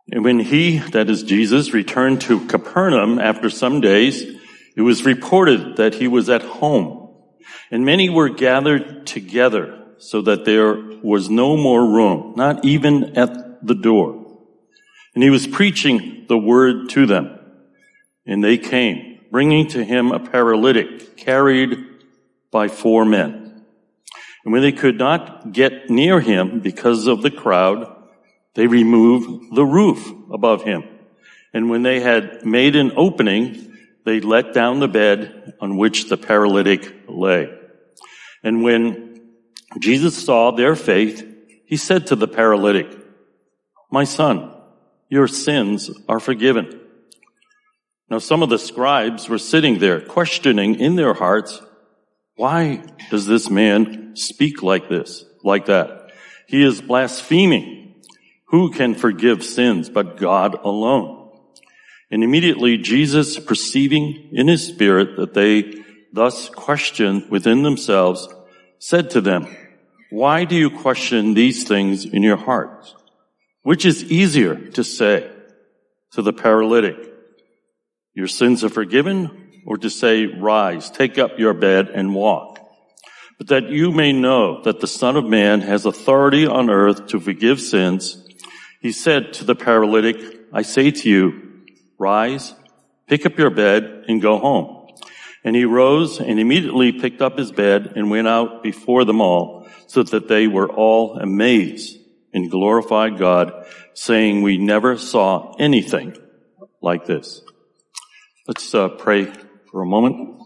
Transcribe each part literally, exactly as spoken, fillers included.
And when he, that is Jesus, returned to Capernaum after some days, it was reported that he was at home. And many were gathered together so that there was no more room, not even at the door. And he was preaching the word to them. And they came, bringing to him a paralytic carried by four men. And when they could not get near him because of the crowd, they removed the roof above him. And when they had made an opening, they let down the bed on which the paralytic lay. And when Jesus saw their faith, he said to the paralytic, "My son, your sins are forgiven." Now some of the scribes were sitting there, questioning in their hearts, "Why does this man speak like this, like that? He is blaspheming. Who can forgive sins but God alone?" And immediately Jesus, perceiving in his spirit that they thus questioned within themselves, said to them, "Why do you question these things in your hearts? Which is easier to say to the paralytic, 'Your sins are forgiven,' or to say, 'Rise, take up your bed and walk'? But that you may know that the Son of Man has authority on earth to forgive sins, he said to the paralytic, 'I say to you, rise, pick up your bed, and go home.' And he rose and immediately picked up his bed and went out before them all, so that they were all amazed and glorified God, saying, 'We never saw anything like this.'" Let's uh, pray for a moment.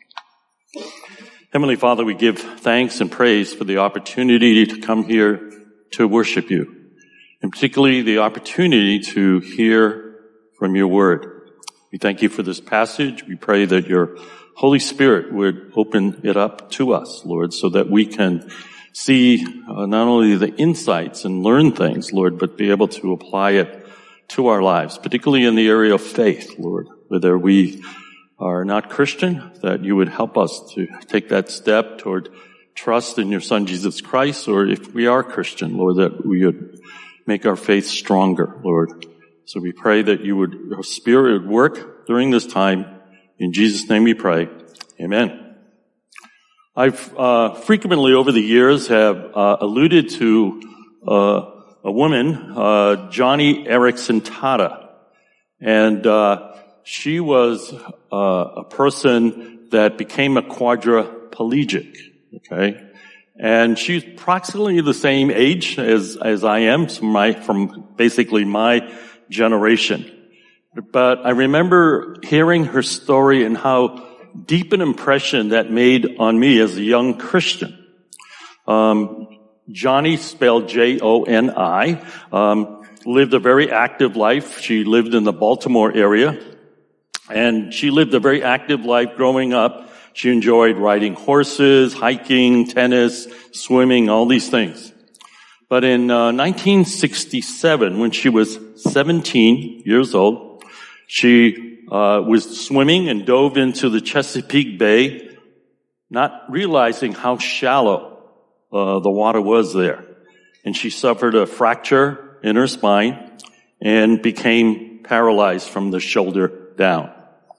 Heavenly Father, we give thanks and praise for the opportunity to come here to worship you, and particularly the opportunity to hear from your word. We thank you for this passage. We pray that your Holy Spirit would open it up to us, Lord, so that we can see uh, not only the insights and learn things, Lord, but be able to apply it to our lives, particularly in the area of faith, Lord, whether we are not Christian, that you would help us to take that step toward trust in your Son, Jesus Christ, or if we are Christian, Lord, that we would make our faith stronger, Lord. So we pray that you would, your Spirit would work during this time. In Jesus' name we pray. Amen. I've uh, frequently over the years have uh, alluded to uh, a woman, uh, Joni Eareckson Tada. And uh, she was uh, a person that became a quadriplegic, okay? And she's approximately the same age as, as I am, from my, from basically my generation. But I remember hearing her story and how deep an impression that made on me as a young Christian. Um, Joni, spelled J O N I, um, lived a very active life. She lived in the Baltimore area, and she lived a very active life growing up. She enjoyed riding horses, hiking, tennis, swimming, all these things. But in uh, nineteen sixty-seven, when she was seventeen years old, she uh, was swimming and dove into the Chesapeake Bay, not realizing how shallow uh, the water was there. And she suffered a fracture in her spine and became paralyzed from the shoulder down.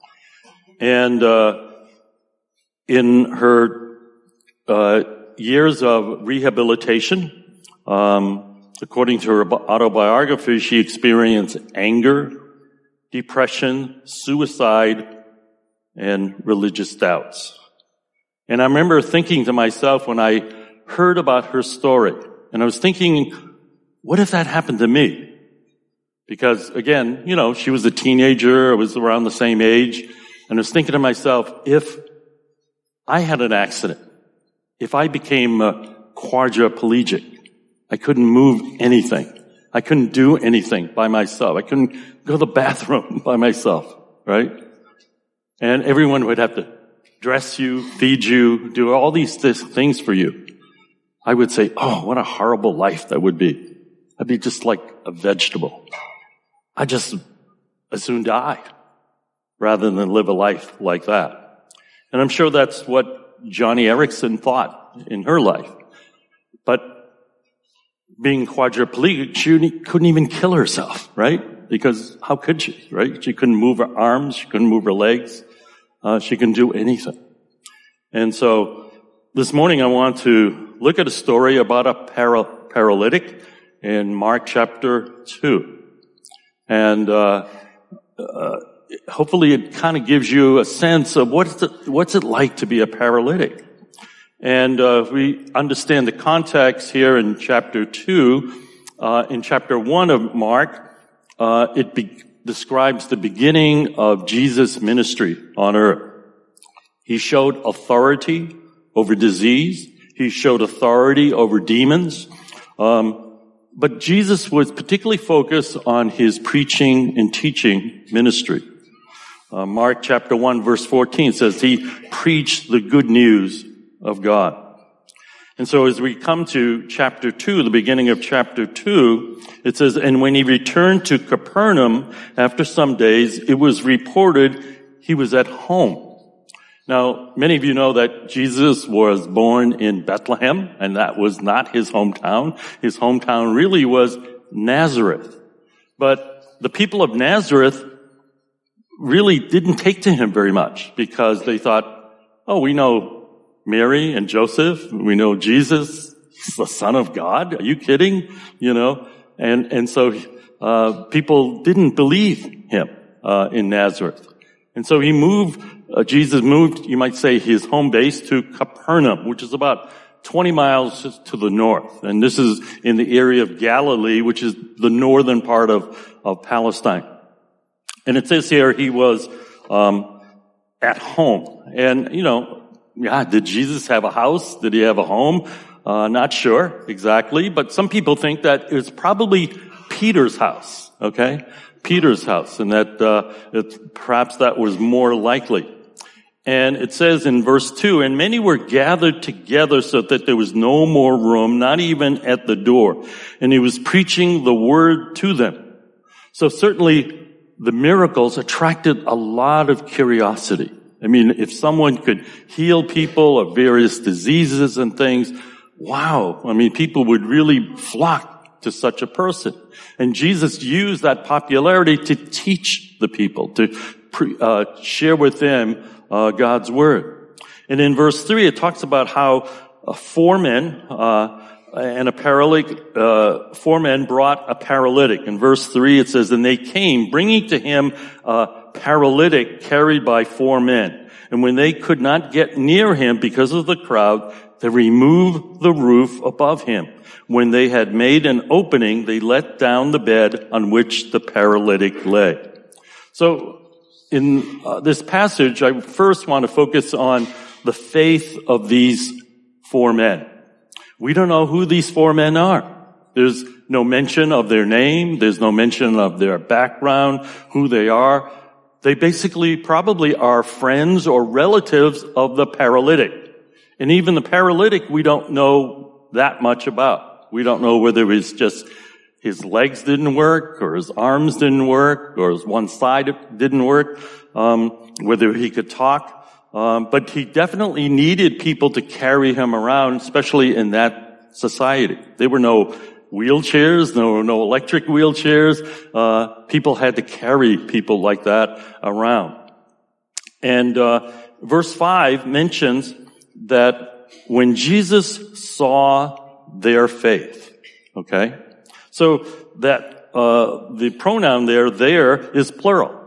And uh, in her uh, years of rehabilitation, um, according to her autobiography, she experienced anger, depression, suicide, and religious doubts. And I remember thinking to myself when I heard about her story, and I was thinking, what if that happened to me? Because again, you know, she was a teenager, I was around the same age, and I was thinking to myself, if I had an accident, if I became a quadriplegic, I couldn't move anything. I couldn't do anything by myself. I couldn't go to the bathroom by myself, right? And everyone would have to dress you, feed you, do all these th- things for you. I would say, oh, what a horrible life that would be. I'd be just like a vegetable. I just as soon die rather than live a life like that. And I'm sure that's what Joni Eareckson thought in her life. But being quadriplegic, she couldn't even kill herself, right? because how could she, right? She couldn't move her arms. She couldn't move her legs. Uh, she couldn't do anything. And so this morning I want to look at a story about a para- paralytic in Mark chapter two. And uh, uh hopefully it kind of gives you a sense of what's it, what's it like to be a paralytic. And uh, if we understand the context here in chapter two, uh, in chapter one of Mark, uh, it be- describes the beginning of Jesus' ministry on earth. He showed authority over disease. He showed authority over demons. Um, but Jesus was particularly focused on his preaching and teaching ministry. Uh, Mark chapter one verse fourteen says he preached the good news of God. And so as we come to chapter two, the beginning of chapter two, it says, and when he returned to Capernaum after some days, it was reported he was at home. Now, many of you know that Jesus was born in Bethlehem, and that was not his hometown. His hometown really was Nazareth. But the people of Nazareth really didn't take to him very much because they thought, oh, we know Mary and Joseph. We know Jesus. He's the Son of God. Are you kidding? You know, and, and so, uh, people didn't believe him, uh, in Nazareth. And so he moved, uh, Jesus moved, you might say, his home base to Capernaum, which is about twenty miles to the north. And this is in the area of Galilee, which is the northern part of, of Palestine. And it says here he was um at home. And, you know, yeah, did Jesus have a house? Did he have a home? Uh not sure exactly. But some people think that it was probably Peter's house, okay? Peter's house. And that uh it, perhaps that was more likely. And it says in verse two, and many were gathered together so that there was no more room, not even at the door. And he was preaching the word to them. So certainly the miracles attracted a lot of curiosity. I mean, if someone could heal people of various diseases and things, wow. I mean, people would really flock to such a person. And Jesus used that popularity to teach the people, to pre- uh, share with them uh, God's word. And in verse three, it talks about how uh, four men, uh, and a paralytic, uh, four men brought a paralytic. In verse three, it says, and they came, bringing to him a paralytic carried by four men. And when they could not get near him because of the crowd, they removed the roof above him. When they had made an opening, they let down the bed on which the paralytic lay. So in uh, this passage, I first want to focus on the faith of these four men. We don't know who these four men are. There's no mention of their name. There's no mention of their background, who they are. They basically probably are friends or relatives of the paralytic. And even the paralytic, we don't know that much about. We don't know whether it's just his legs didn't work or his arms didn't work or his one side didn't work, um, whether he could talk. Um, but he definitely needed people to carry him around, especially in that society. There were no wheelchairs, there were no electric wheelchairs. Uh, people had to carry people like that around. And uh, verse five mentions that when Jesus saw their faith, okay? So that uh, the pronoun there, there, is plural.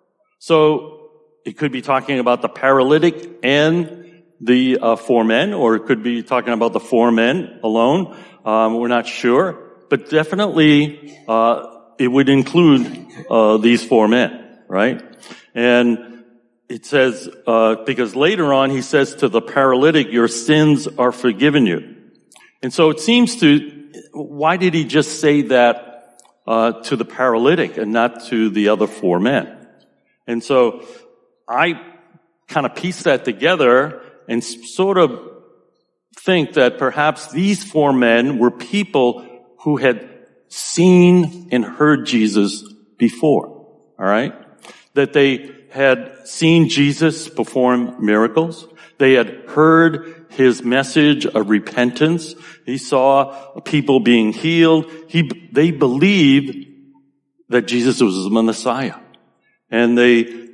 So it could be talking about the paralytic and the uh, four men, or it could be talking about the four men alone. Um, we're not sure, but definitely uh, it would include uh, these four men, right? And it says uh, because later on he says to the paralytic, "Your sins are forgiven you." And so it seems to, why did he just say that uh, to the paralytic and not to the other four men? And so I kind of piece that together and sort of think that perhaps these four men were people who had seen and heard Jesus before, all right? That they had seen Jesus perform miracles. They had heard his message of repentance. He saw people being healed. He, they believed that Jesus was the Messiah. And they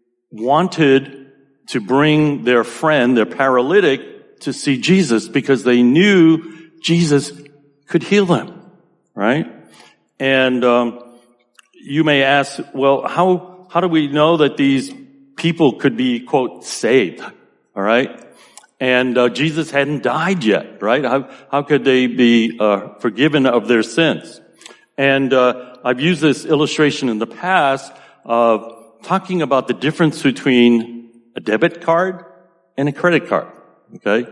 wanted to bring their friend, their paralytic, to see Jesus because they knew Jesus could heal them, right? And um, you may ask, well, how how do we know that these people could be, quote, saved, all right? And uh, Jesus hadn't died yet, right? How how could they be uh, forgiven of their sins? And uh, I've used this illustration in the past of talking about the difference between a debit card and a credit card, okay?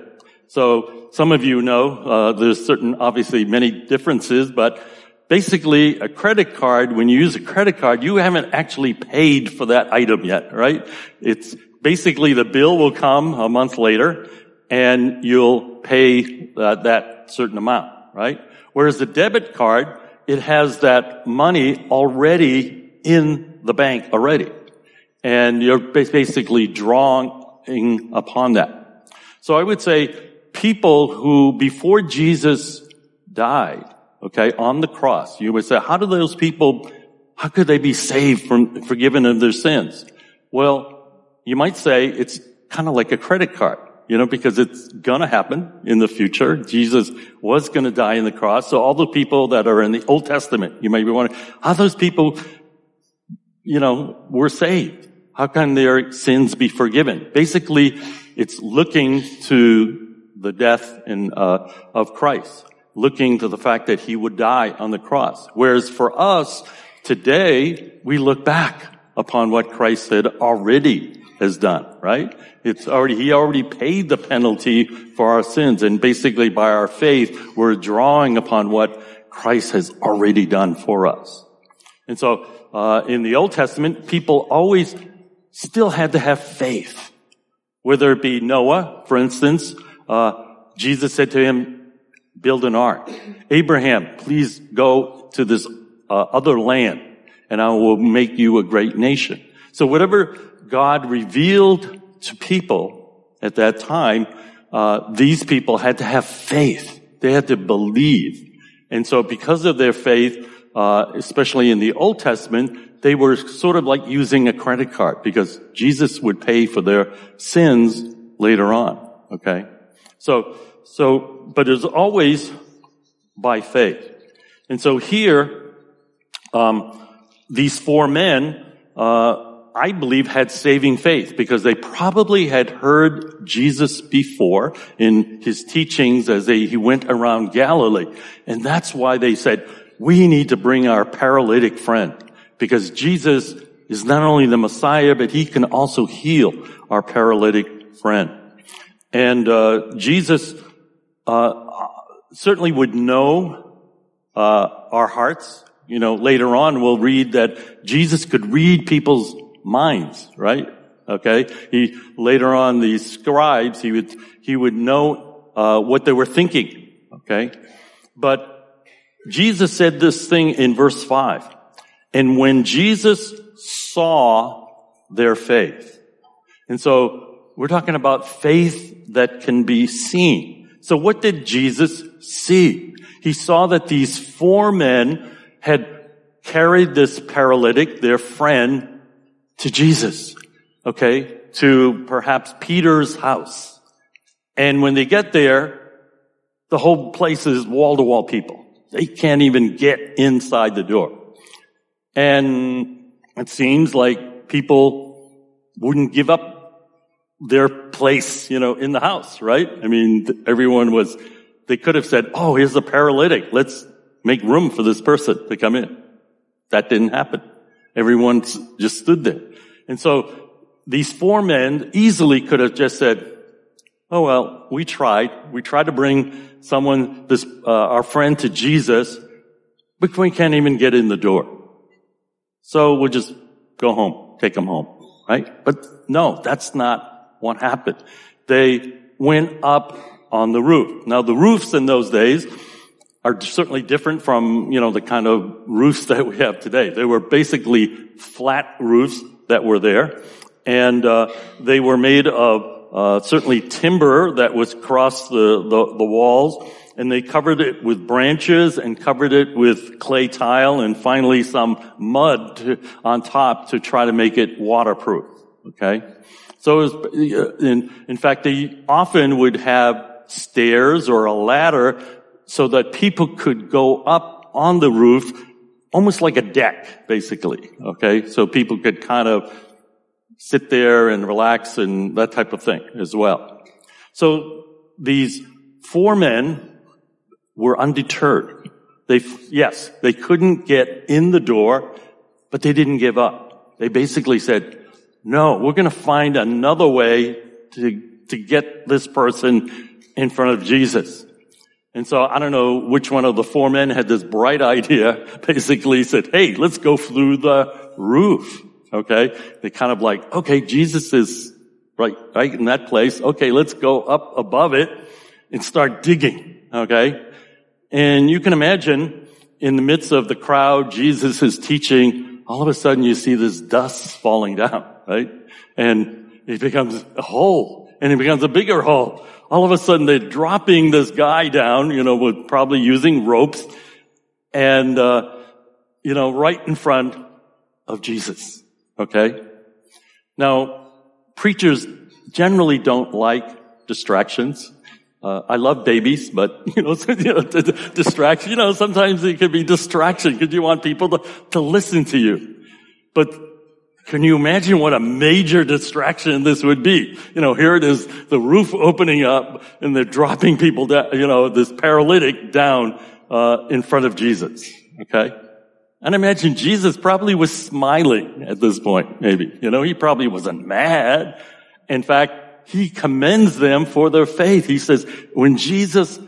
So some of you know uh, there's certain, obviously, many differences, but basically a credit card, when you use a credit card, you haven't actually paid for that item yet, right? It's basically the bill will come a month later, and you'll pay uh, that certain amount, right? Whereas the debit card, it has that money already in the bank already. And you're basically drawing upon that. So I would say people who, before Jesus died, okay, on the cross, you would say, how do those people, how could they be saved from, forgiven of their sins? Well, you might say it's kind of like a credit card. You know, because it's gonna happen in the future. Jesus was gonna die on the cross. So all the people that are in the Old Testament, you may be wondering, how those people, you know, were saved? How can their sins be forgiven? Basically, it's looking to the death and, uh, of Christ. Looking to the fact that he would die on the cross. Whereas for us, today, we look back upon what Christ had already has done, right? It's already, he already paid the penalty for our sins. And basically by our faith, we're drawing upon what Christ has already done for us. And so, uh, in the Old Testament, people always still had to have faith. Whether it be Noah, for instance, uh, Jesus said to him, build an ark. Abraham, please go to this, uh, other land and I will make you a great nation. So whatever God revealed to people at that time, uh, these people had to have faith. They had to believe. And so because of their faith, uh, especially in the Old Testament, they were sort of like using a credit card because Jesus would pay for their sins later on. Okay? So, so, but it's always by faith. And so here, um, these four men, uh, I believe had saving faith because they probably had heard Jesus before in his teachings as they, he went around Galilee. And that's why they said, we need to bring our paralytic friend because Jesus is not only the Messiah, but he can also heal our paralytic friend. And, uh, Jesus, uh, certainly would know, uh, our hearts. You know, later on we'll read that Jesus could read people's minds, right? Okay. He, later on, these scribes, he would, he would know, uh, what they were thinking. Okay. But Jesus said this thing in verse five. And when Jesus saw their faith. And so we're talking about faith that can be seen. So what did Jesus see? He saw that these four men had carried this paralytic, their friend, to Jesus, okay, to perhaps Peter's house. And when they get there, the whole place is wall-to-wall people. They can't even get inside the door. And it seems like people wouldn't give up their place, you know, in the house, right? I mean, everyone was, they could have said, oh, here's a paralytic. Let's make room for this person to come in. That didn't happen. Everyone just stood there. And so these four men easily could have just said, oh, well, we tried. We tried to bring someone, this, uh, our friend to Jesus, but we can't even get in the door. So we'll just go home, take him home, right? But no, that's not what happened. They went up on the roof. Now the roofs in those days are certainly different from, you know, the kind of roofs that we have today. They were basically flat roofs that were there, and uh, they were made of uh, certainly timber that was across the, the, the walls, and they covered it with branches and covered it with clay tile and finally some mud to, on top to try to make it waterproof. Okay? So it was, in, in fact, they often would have stairs or a ladder so that people could go up on the roof, almost like a deck, basically. Okay? So people could kind of sit there and relax and that type of thing as well. So these four men were undeterred. They, yes, they couldn't get in the door, but they didn't give up. They basically said, no, we're going to find another way to, to get this person in front of Jesus. And so I don't know which one of the four men had this bright idea, basically said, hey, let's go through the roof. Okay. They kind of like, okay, Jesus is right, right in that place. Okay, let's go up above it and start digging. Okay. And you can imagine in the midst of the crowd, Jesus is teaching, all of a sudden you see this dust falling down, right? And it becomes a hole, and it becomes a bigger hole. All of a sudden they're dropping this guy down, you know, with probably using ropes, and, uh, you know, right in front of Jesus, okay? Now, preachers generally don't like distractions. Uh, I love babies, but, you know, you know, distraction, you know, sometimes it could be distraction because you want people to, to listen to you. But can you imagine what a major distraction this would be? You know, here it is, the roof opening up and they're dropping people down, you know, this paralytic down, uh, in front of Jesus. Okay? And imagine Jesus probably was smiling at this point, maybe. You know, he probably wasn't mad. In fact, he commends them for their faith. He says, when Jesus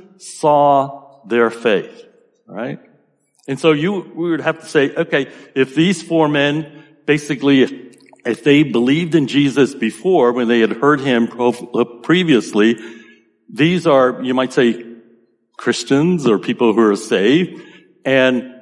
saw their faith, right? And so you, we would have to say, okay, if these four men, basically, if, if they believed in Jesus before, when they had heard him previously, these are, you might say, Christians or people who are saved, and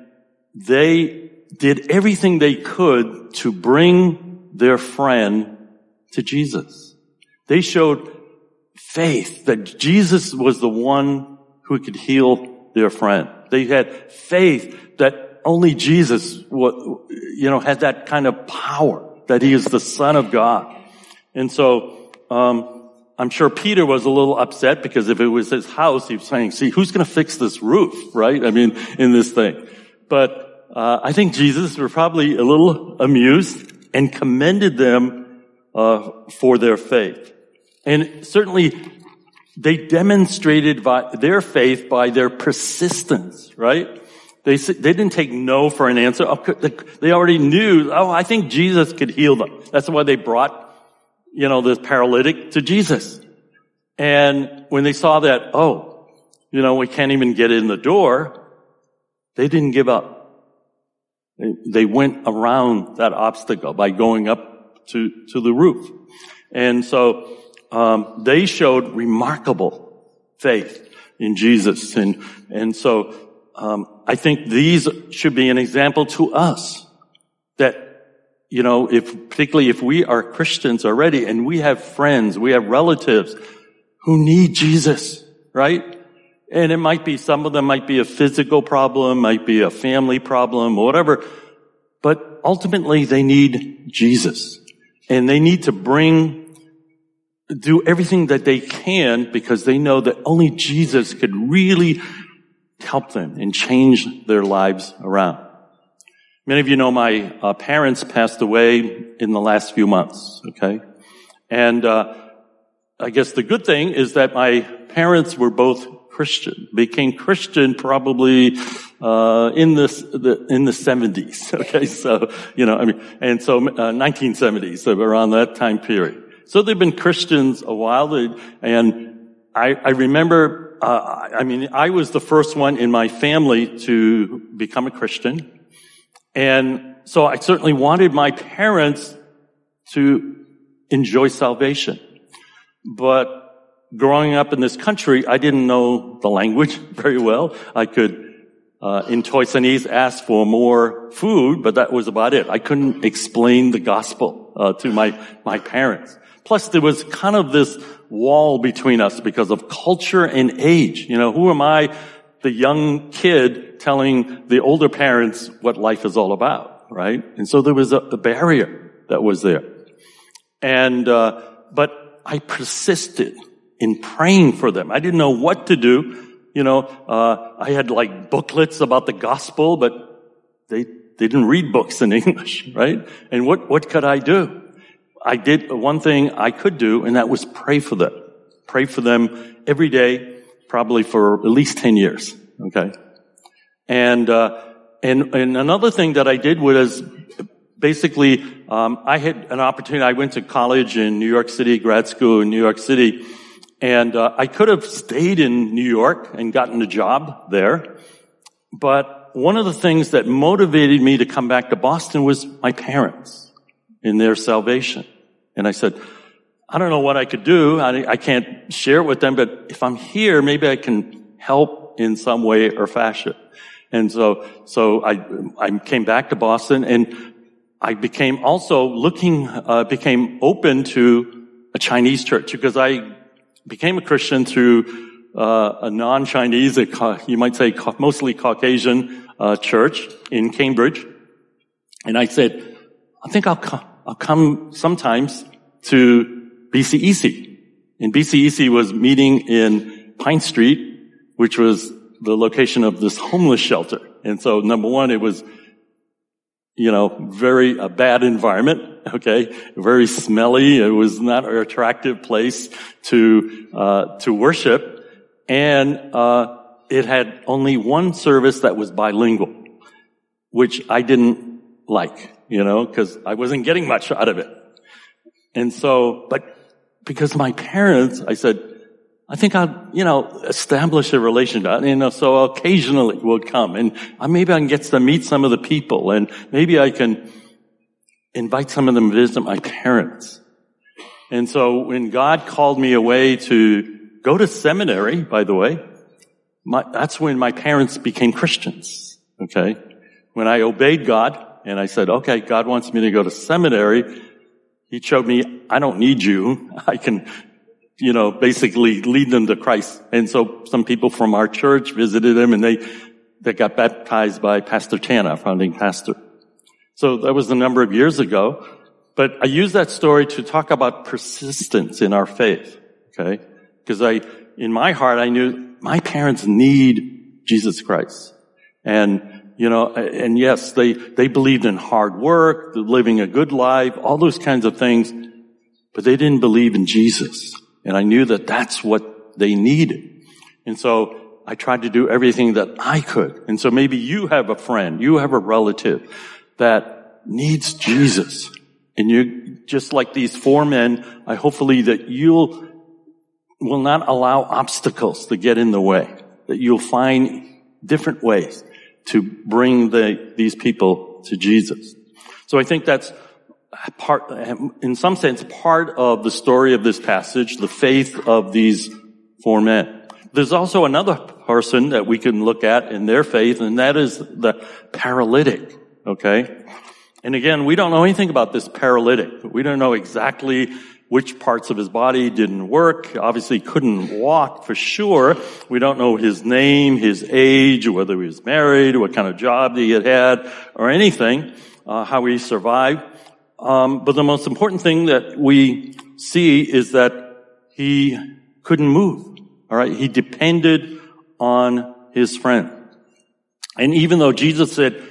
they did everything they could to bring their friend to Jesus. They showed faith that Jesus was the one who could heal their friend. They had faith that only Jesus, you know, had that kind of power, that he is the Son of God. And so, um, I'm sure Peter was a little upset because if it was his house, he was saying, see, who's going to fix this roof, right? I mean, in this thing. But, uh, I think Jesus was probably a little amused and commended them, uh, for their faith. And certainly, they demonstrated by their faith by their persistence, right? They they didn't take no for an answer. They already knew, oh, I think Jesus could heal them. That's why they brought, you know, this paralytic to Jesus. And when they saw that, oh, you know, we can't even get in the door, they didn't give up. They, they went around that obstacle by going up to, to the roof. And so, Um, they showed remarkable faith in Jesus. And, and so, um, I think these should be an example to us that, you know, if, particularly if we are Christians already and we have friends, we have relatives who need Jesus, right? And it might be, some of them might be a physical problem, might be a family problem, or whatever, but ultimately they need Jesus. And they need to bring do everything that they can because they know that only Jesus could really help them and change their lives around. Many of you know my uh, parents passed away in the last few months, okay? And uh I guess the good thing is that my parents were both Christian, became Christian probably uh in this the in the seventies, okay? So, you know, I mean, and so uh, nineteen seventies, so around that time period. So they've been Christians a while, and I, I remember, uh, I mean, I was the first one in my family to become a Christian. And so I certainly wanted my parents to enjoy salvation. But growing up in this country, I didn't know the language very well. I could, uh, in Toisanese ask for more food, but that was about it. I couldn't explain the gospel, uh, to my, my parents. Plus, there was kind of this wall between us because of culture and age. You know, who am I, the young kid, telling the older parents what life is all about, right? And so there was a, a barrier that was there. And, uh, but I persisted in praying for them. I didn't know what to do. You know, uh, I had like booklets about the gospel, but they, they didn't read books in English, right? And what, what could I do? I did one thing I could do, and that was pray for them. Pray for them every day, probably for at least ten years, okay? And, uh, and, and another thing that I did was basically, um, I had an opportunity. I went to college in New York City, grad school in New York City, and, uh, I could have stayed in New York and gotten a job there. But one of the things that motivated me to come back to Boston was my parents in their salvation. And I said, I don't know what I could do. I, I can't share it with them, but if I'm here, maybe I can help in some way or fashion. And so, so I, I came back to Boston, and I became also looking, uh, became open to a Chinese church, because I became a Christian through, uh, a non-Chinese, a, you might say mostly Caucasian, uh, church in Cambridge. And I said, I think I'll come. I'll come sometimes to B C E C. And B C E C was meeting in Pine Street, which was the location of this homeless shelter. And so, number one, it was, you know, very, a bad environment, okay? Very smelly. It was not an attractive place to, uh, to worship. And, uh, it had only one service that was bilingual, which I didn't like. You know, because I wasn't getting much out of it. And so, but because my parents, I said, I think I'll, you know, establish a relationship. You know, so occasionally we'll come, and maybe I can get to meet some of the people, and maybe I can invite some of them to visit my parents. And so when God called me away to go to seminary, by the way, my, that's when my parents became Christians. Okay. When I obeyed God, and I said, okay, God wants me to go to seminary. He showed me, I don't need you. I can, you know, basically lead them to Christ. And so some people from our church visited him, and they, they got baptized by Pastor Chan, our founding pastor. So that was a number of years ago. But I use that story to talk about persistence in our faith, okay? Because I, in my heart, I knew my parents need Jesus Christ. And You know, and yes, they, they believed in hard work, living a good life, all those kinds of things, but they didn't believe in Jesus. And I knew that that's what they needed. And so I tried to do everything that I could. And so maybe you have a friend, you have a relative that needs Jesus. And you, just like these four men, I hopefully that you'll, will not allow obstacles to get in the way, that you'll find different ways to bring the, these people to Jesus. So I think that's part, in some sense, part of the story of this passage, the faith of these four men. There's also another person that we can look at in their faith, and that is the paralytic, okay? And again, we don't know anything about this paralytic. We don't know exactly which parts of his body didn't work. Obviously couldn't walk for sure. We don't know his name, his age, whether he was married, what kind of job he had had, or anything, uh, how he survived. Um, but the most important thing that we see is that he couldn't move. All right. He depended on his friend. And even though Jesus said,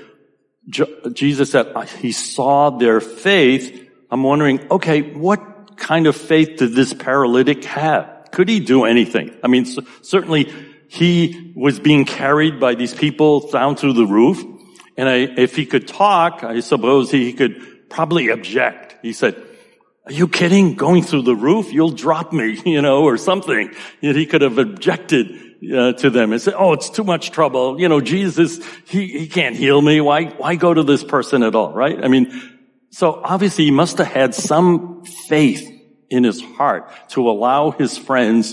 Jesus said he saw their faith, I'm wondering, okay, what kind of faith did this paralytic have? Could he do anything? I mean, c- certainly he was being carried by these people down through the roof. And I, if he could talk, I suppose he could probably object. He said, are you kidding? Going through the roof? You'll drop me, you know, or something. Yet he could have objected uh, to them and said, oh, it's too much trouble. You know, Jesus, he, he can't heal me. Why, why go to this person at all, right? I mean, so obviously he must have had some faith in his heart to allow his friends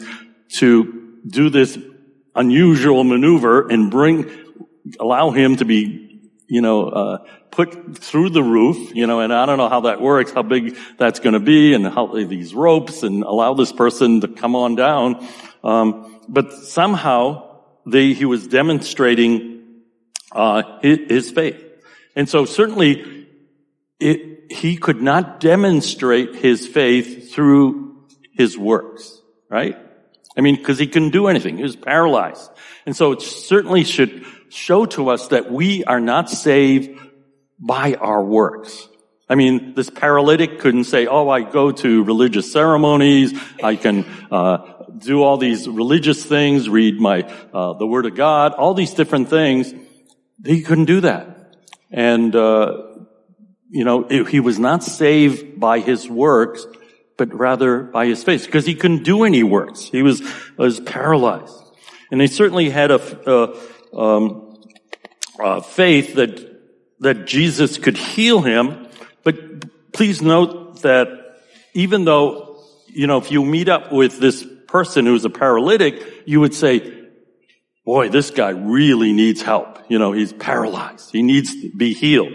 to do this unusual maneuver and bring, allow him to be you know, uh, put through the roof, you know, and I don't know how that works, how big that's going to be, and how these ropes, and allow this person to come on down. Um, but somehow they, he was demonstrating, uh, his, his faith. And so certainly it, he could not demonstrate his faith through his works, right? I mean, because he couldn't do anything. He was paralyzed. And so it certainly should show to us that we are not saved by our works. I mean, this paralytic couldn't say, oh, I go to religious ceremonies, I can uh do all these religious things, read my uh the Word of God, all these different things. He couldn't do that. And uh you know, it, he was not saved by his works, but rather by his faith, because he couldn't do any works. He was was paralyzed. And he certainly had a uh, um uh faith that that Jesus could heal him. But please note that even though, you know, if you meet up with this person who's a paralytic, you would say, boy, this guy really needs help. You know, he's paralyzed. He needs to be healed.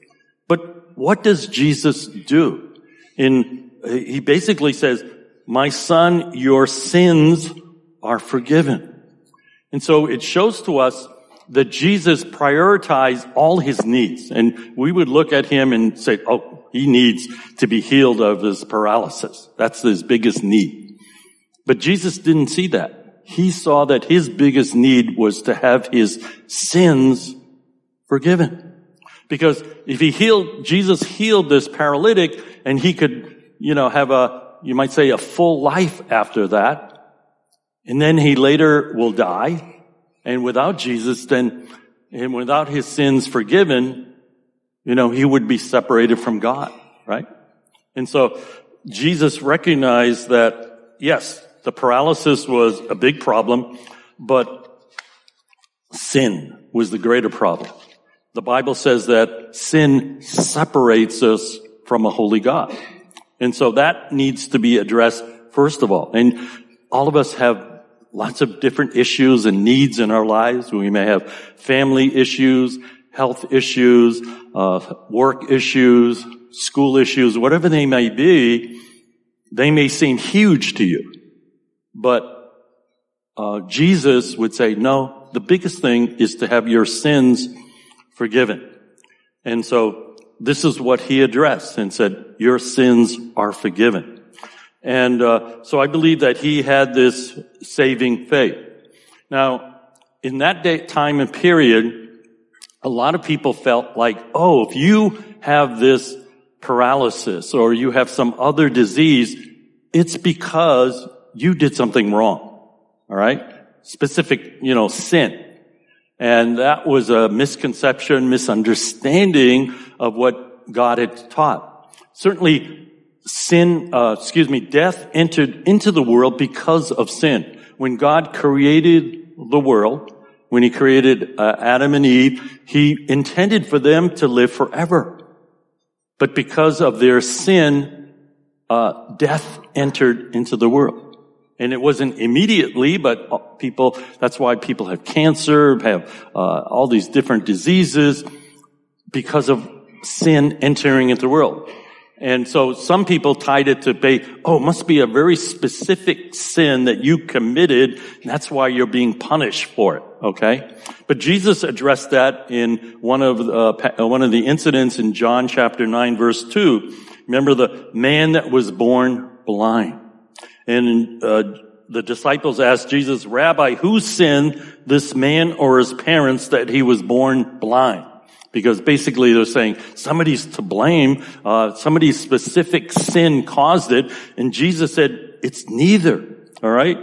But what does Jesus do? In, he basically says, my son, your sins are forgiven. And so it shows to us that Jesus prioritized all his needs. And we would look at him and say, oh, he needs to be healed of his paralysis. That's his biggest need. But Jesus didn't see that. He saw that his biggest need was to have his sins forgiven. Because if he healed, Jesus healed this paralytic, and he could, you know, have a, you might say, a full life after that. And then he later will die. And without Jesus, then, and without his sins forgiven, you know, he would be separated from God, right? And so Jesus recognized that, yes, the paralysis was a big problem, but sin was the greater problem. The Bible says that sin separates us from a holy God. And so that needs to be addressed first of all. And all of us have lots of different issues and needs in our lives. We may have family issues, health issues, uh, work issues, school issues, whatever they may be. They may seem huge to you. But uh Jesus would say, no, the biggest thing is to have your sins forgiven. And so this is what he addressed and said, your sins are forgiven. And uh so I believe that he had this saving faith. Now, in that day, time and period, a lot of people felt like, oh, if you have this paralysis or you have some other disease, it's because you did something wrong. All right? Specific, you know, sin. And that was a misconception, misunderstanding of what God had taught. Certainly, sin, uh, excuse me, death entered into the world because of sin. When God created the world, when he created uh, Adam and Eve, he intended for them to live forever. But because of their sin, uh, death entered into the world. And it wasn't immediately, but people, that's why people have cancer, have uh, all these different diseases, because of sin entering into the world. And so some people tied it to be, oh, it must be a very specific sin that you committed, and that's why you're being punished for it, okay? But Jesus addressed that in one of uh, one of the incidents in John chapter nine, verse two. Remember the man that was born blind. And uh, the disciples asked Jesus, Rabbi, who sinned, this man or his parents, that he was born blind? Because basically they're saying somebody's to blame, uh, somebody's specific sin caused it. And Jesus said, it's neither, all right?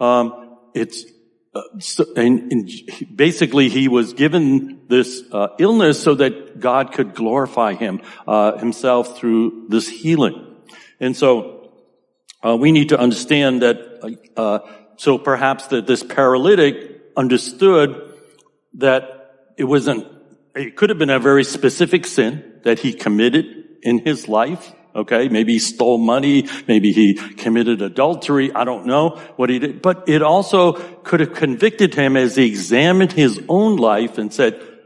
Um, it's, uh, so, and, and basically he was given this uh, illness so that God could glorify him, uh, himself through this healing. And so, Uh, we need to understand that, uh, so perhaps that this paralytic understood that it wasn't, it could have been a very specific sin that he committed in his life, okay? Maybe he stole money, maybe he committed adultery, I don't know what he did, but it also could have convicted him as he examined his own life and said,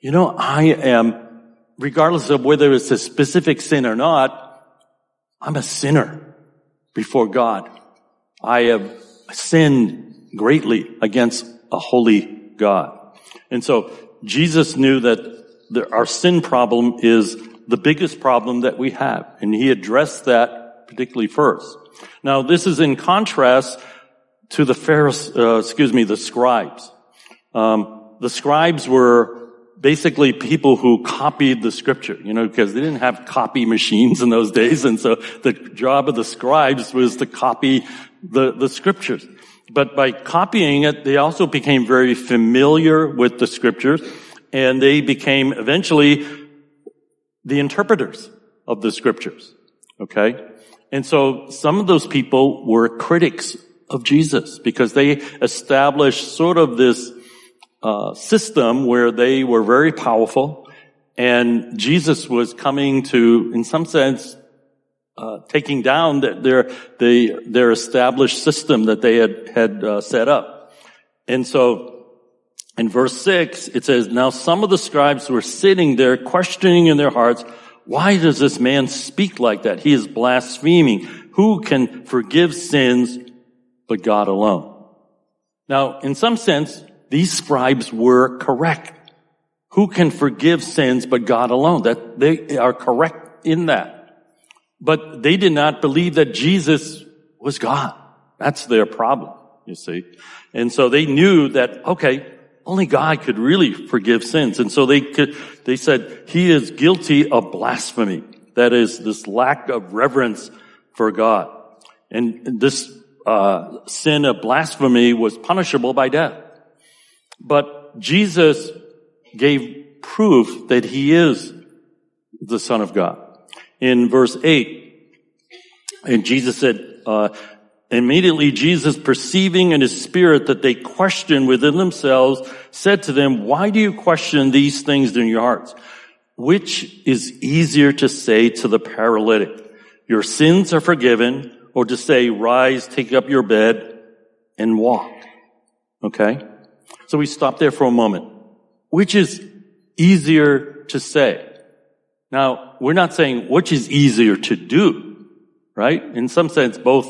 you know, I am, regardless of whether it's a specific sin or not, I'm a sinner before God. I have sinned greatly against a holy God. And so Jesus knew that the, our sin problem is the biggest problem that we have. And he addressed that particularly first. Now, this is in contrast to the Pharisees, uh, excuse me, the scribes. Um, the scribes were basically people who copied the scripture, you know, because they didn't have copy machines in those days. And so the job of the scribes was to copy the, the scriptures. But by copying it, they also became very familiar with the scriptures, and they became eventually the interpreters of the scriptures. Okay? And so some of those people were critics of Jesus because they established sort of this uh system where they were very powerful, and Jesus was coming to, in some sense, uh taking down their their their established system that they had had uh, set up. And so in verse six it says, "Now some of the scribes were sitting there questioning in their hearts, 'Why does this man speak like that? He is blaspheming. Who can forgive sins but God alone?'" Now, in some sense, these scribes were correct. Who can forgive sins but God alone? That they are correct in that. But they did not believe that Jesus was God. That's their problem, you see. And so they knew that, okay, only God could really forgive sins. And so they could, they said, he is guilty of blasphemy. That is, this lack of reverence for God. And this uh sin of blasphemy was punishable by death. But Jesus gave proof that he is the Son of God. In verse eight, and Jesus said, uh, immediately Jesus, perceiving in his spirit that they questioned within themselves, said to them, "Why do you question these things in your hearts? Which is easier to say to the paralytic, 'Your sins are forgiven,' or to say, 'Rise, take up your bed and walk'?" Okay? So we stop there for a moment. Which is easier to say? Now, we're not saying which is easier to do, right? In some sense, both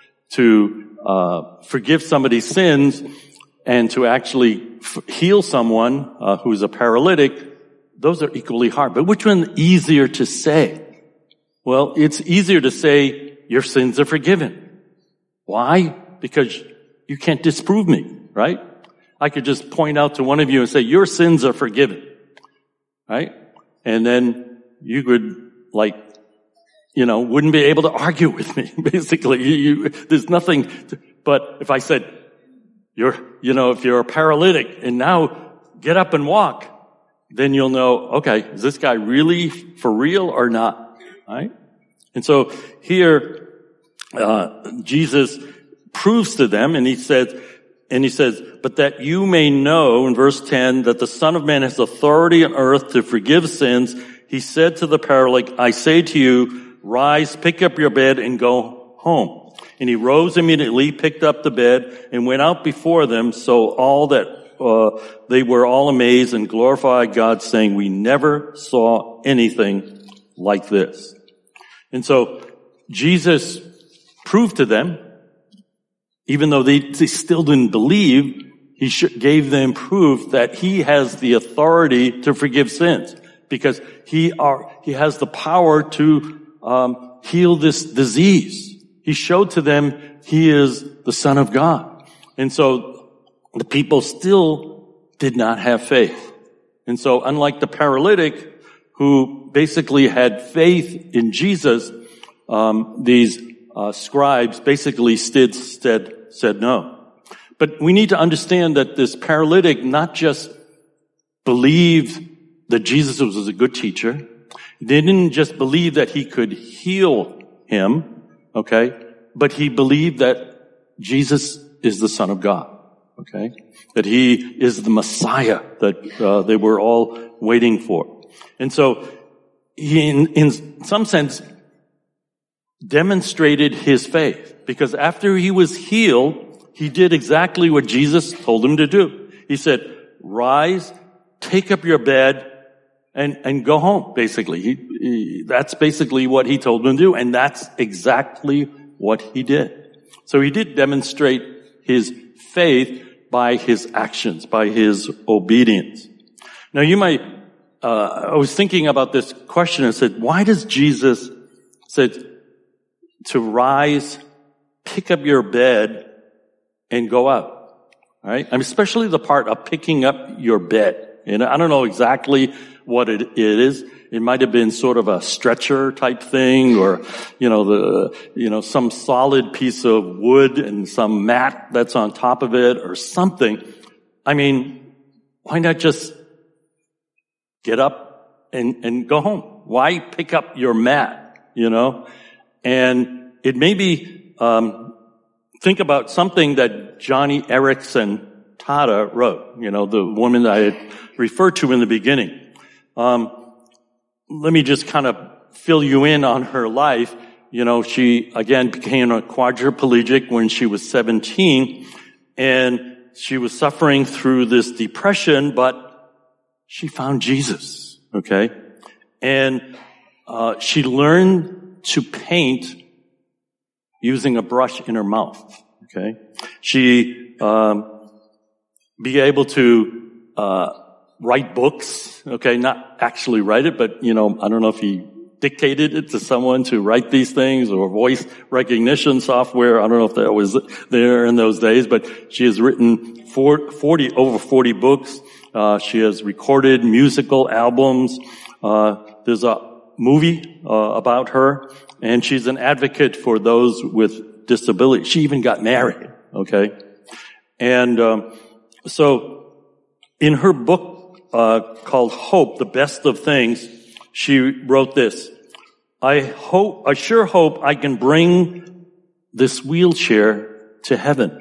to uh forgive somebody's sins and to actually f- heal someone uh, who's a paralytic, those are equally hard. But which one is easier to say? Well, it's easier to say, your sins are forgiven. Why? Because you can't disprove me, right? I could just point out to one of you and say, your sins are forgiven, right? And then you could, like, you know, wouldn't be able to argue with me, basically. You, you, there's nothing, to, but if I said, you're, you know, if you're a paralytic and now get up and walk, then you'll know, okay, is this guy really for real or not, right? And so here, uh, Jesus proves to them, and he says, and he says, "But that you may know," in verse ten, "that the Son of Man has authority on earth to forgive sins, he said to the paralytic, 'I say to you, rise, pick up your bed and go home.' And he rose immediately, picked up the bed, and went out before them. So all that, uh, they were all amazed and glorified God, saying, 'We never saw anything like this.'" And so Jesus proved to them, even though they, they still didn't believe, he sh- gave them proof that he has the authority to forgive sins, because he are, he has the power to um, heal this disease. He showed to them he is the Son of God. And so the people still did not have faith. And so unlike the paralytic, who basically had faith in Jesus, um, these uh, scribes basically stood, said, said no. But we need to understand that this paralytic not just believed that Jesus was a good teacher. They didn't just believe that he could heal him, okay? But he believed that Jesus is the Son of God, okay? That he is the Messiah that uh, they were all waiting for. And so he, in, in some sense, demonstrated his faith, because after he was healed, he did exactly what Jesus told him to do. He said, "Rise, take up your bed and, and go home, basically. He, he, that's basically what he told them to do, and that's exactly what he did. So he did demonstrate his faith by his actions, by his obedience. Now you might, uh, I was thinking about this question and said, why does Jesus say to rise, pick up your bed, and go out? Right? I mean, especially the part of picking up your bed. And I don't know exactly what it, it is. It might have been sort of a stretcher type thing, or, you know, the, you know, some solid piece of wood and some mat that's on top of it or something. I mean, why not just get up and, and go home? Why pick up your mat, you know? And it may be, um, think about something that Johnny Erickson Tada wrote, you know, the woman that I had referred to in the beginning. Um, let me just kind of fill you in on her life. You know, she, again, became a quadriplegic when she was seventeen, and she was suffering through this depression, but she found Jesus, okay? And uh she learned to paint using a brush in her mouth, okay? She um be able to uh write books, okay? Not actually write it, but, you know, I don't know if he dictated it to someone to write these things, or voice recognition software. I don't know if that was there in those days, but she has written forty, over forty books. Uh, she has recorded musical albums. Uh, there's a movie, uh, about her, and she's an advocate for those with disability. She even got married, okay? And, um, so in her book, uh, called Hope, the Best of Things, she wrote this: I hope, I sure hope I can bring this wheelchair to heaven.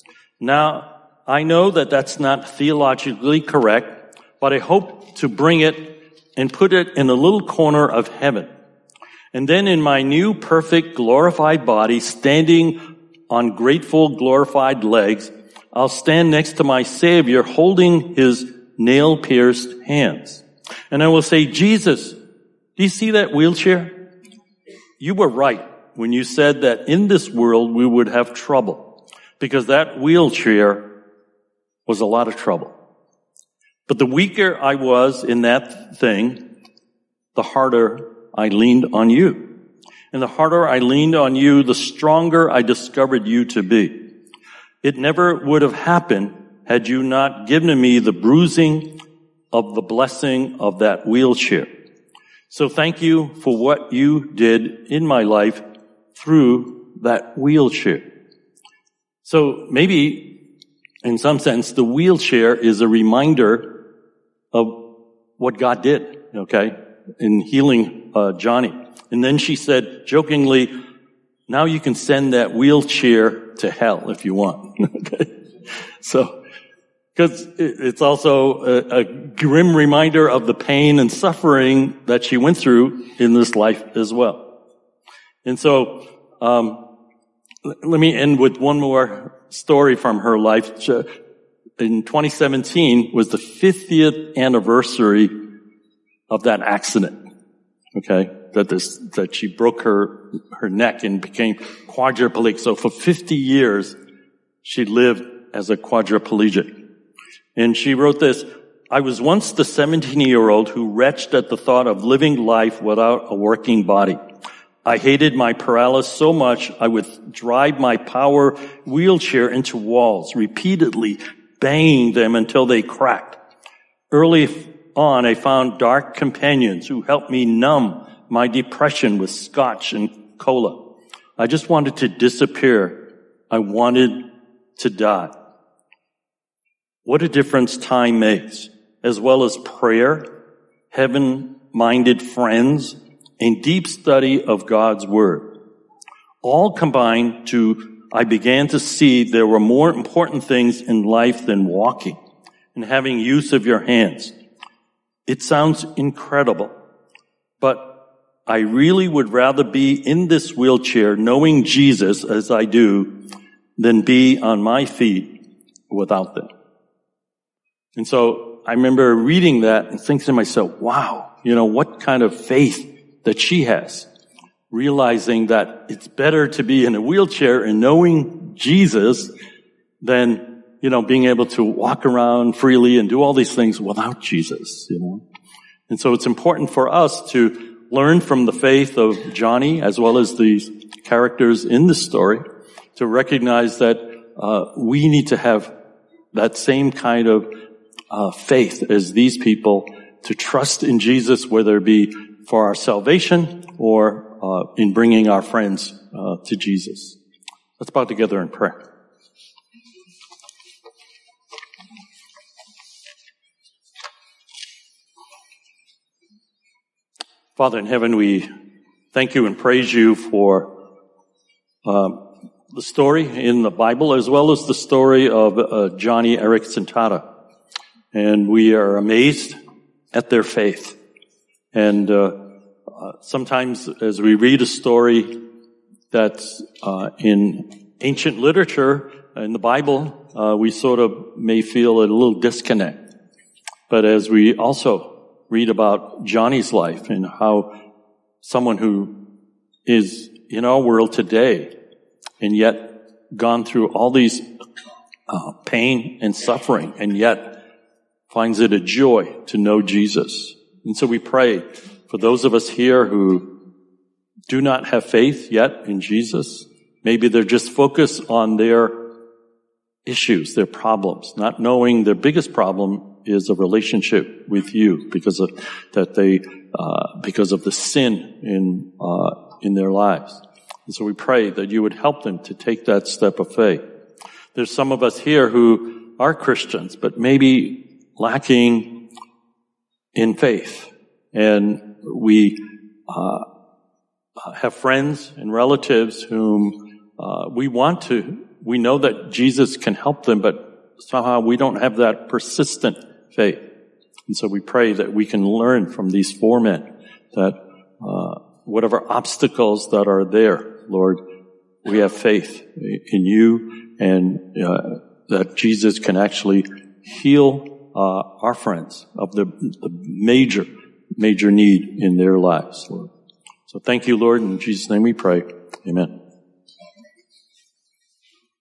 Now, I know that that's not theologically correct, but I hope to bring it and put it in a little corner of heaven. And then in my new perfect glorified body, standing on grateful glorified legs, I'll stand next to my Savior holding his nail-pierced hands. And I will say, Jesus, do you see that wheelchair? You were right when you said that in this world we would have trouble, because that wheelchair was a lot of trouble. But the weaker I was in that thing, the harder I leaned on you. And the harder I leaned on you, the stronger I discovered you to be. It never would have happened had you not given me the bruising of the blessing of that wheelchair. So thank you for what you did in my life through that wheelchair. So maybe, in some sense, the wheelchair is a reminder of what God did, okay, in healing uh, Johnny. And then she said, jokingly, now you can send that wheelchair to hell if you want. Okay, so, because it's also a, a grim reminder of the pain and suffering that she went through in this life as well. And so, um, let me end with one more story from her life. In twenty seventeen was the fiftieth anniversary of that accident. Okay, that this that she broke her her neck and became quadriplegic. So for fifty years, she lived as a quadriplegic. And she wrote this: I was once the seventeen-year-old who retched at the thought of living life without a working body. I hated my paralysis so much I would drive my power wheelchair into walls, repeatedly banging them until they cracked. Early on, I found dark companions who helped me numb my depression with scotch and cola. I just wanted to disappear. I wanted to die. What a difference time makes, as well as prayer, heaven-minded friends, and deep study of God's Word. All combined to, I began to see there were more important things in life than walking and having use of your hands. It sounds incredible, but I really would rather be in this wheelchair knowing Jesus as I do than be on my feet without them. And so I remember reading that and thinking to myself, wow, you know, what kind of faith that she has, realizing that it's better to be in a wheelchair and knowing Jesus than, you know, being able to walk around freely and do all these things without Jesus, you know. And so it's important for us to learn from the faith of Johnny as well as these characters in the story to recognize that uh, we need to have that same kind of uh, faith as these people, to trust in Jesus, whether it be for our salvation or uh, in bringing our friends uh, to Jesus. Let's bow together in prayer. Father in heaven, we thank you and praise you for um, the story in the Bible as well as the story of uh, Johnny Erickson Tata. And we are amazed at their faith. And uh, uh, sometimes as we read a story that's uh, in ancient literature, in the Bible, uh, we sort of may feel a little disconnect. But as we also read about Johnny's life and how someone who is in our world today and yet gone through all these uh, pain and suffering and yet finds it a joy to know Jesus. And so we pray for those of us here who do not have faith yet in Jesus. Maybe they're just focused on their issues, their problems, not knowing their biggest problem is a relationship with you because of that they uh, because of the sin in uh, in their lives. And so we pray that you would help them to take that step of faith. There's some of us here who are Christians, but maybe lacking in faith, and we uh, have friends and relatives whom uh, we want to. We know that Jesus can help them, but somehow we don't have that persistent faith. And so we pray that we can learn from these four men that uh, whatever obstacles that are there, Lord, we have faith in you, and uh, that Jesus can actually heal uh, our friends of the, the major, major need in their lives, Lord. So thank you, Lord. In Jesus' name we pray. Amen.